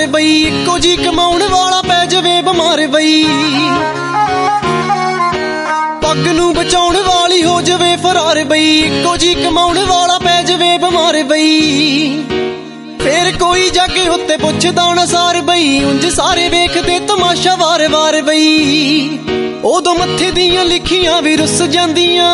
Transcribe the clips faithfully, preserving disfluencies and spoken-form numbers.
बई इक्को जी कमाउण वाला पै जावे बीमार बई पग नूं बचाउण वाली हो जावे फरार बई इक्को जी कमाउण वाला पै जावे बीमार बई फिर कोई जाके उत्ते पुछदा ना सार बई उंज सारे वेखदे तमाशा वार वार बई उदों मत्थे दियां लिखियां भी रुस जांदियां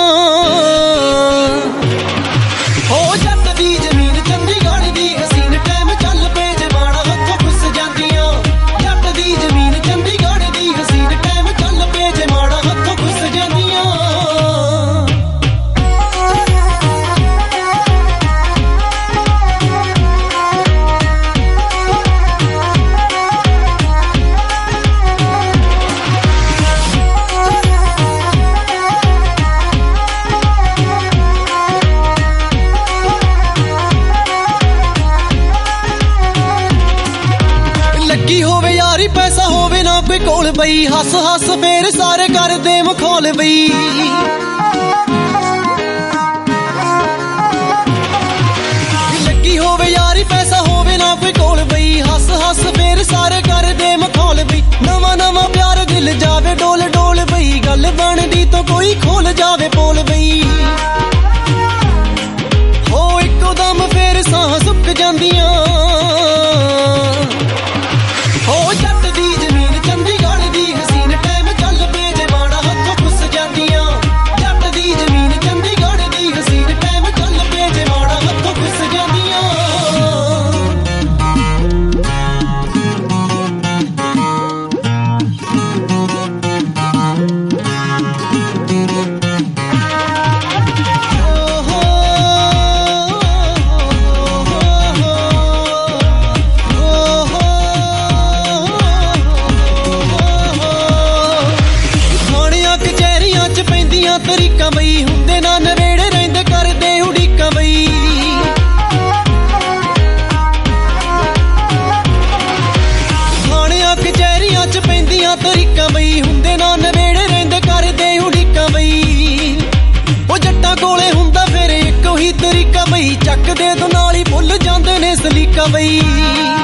हो जट दी जमीन चंडीगढ़ दी हसीन टाइम चल पे जवाना हत्थों खुस जांदियां जट दी जमीन चंडीगढ़ दी हसीन टाइम चल पे जवाना हत्थों खुस जांदियां लगी होवे यारी पैसा होवे ना कोई कोल बई हस हस फेर सारे कर दे मखौल बई लगी होवे यारी पैसा होवे ना कोई कोल बई हस हस फेर सारे कर दे मखौल बई नवा नवा प्यार दिल जावे डोल डोल बई गल बनदी तो कोई खोल जावे पोल बई हो इको दम फेर साह सुक जांदियां हो जट दी जमीन चंडीगढ़ दी हसीन टाइम चल पे जवाना हत्थों खुस जांदियां जट दी जमीन चंडीगढ़ दी हसीन टाइम चल पे जवाना हत्थों खुस जांदियां तरीका बई हुंदे ना नवेड़े रहिंदे करदे उड़ीका बई थाणियां कचहरियां च पैंदियां तरीका बई हुंदे ना नवेड़े रहिंदे करदे उड़ीका बई ओ जट्टां कोले हुंदा फिर इक्को ही तरीका बई चकदे तो नाल ही भुल जांदे ने सलीका बई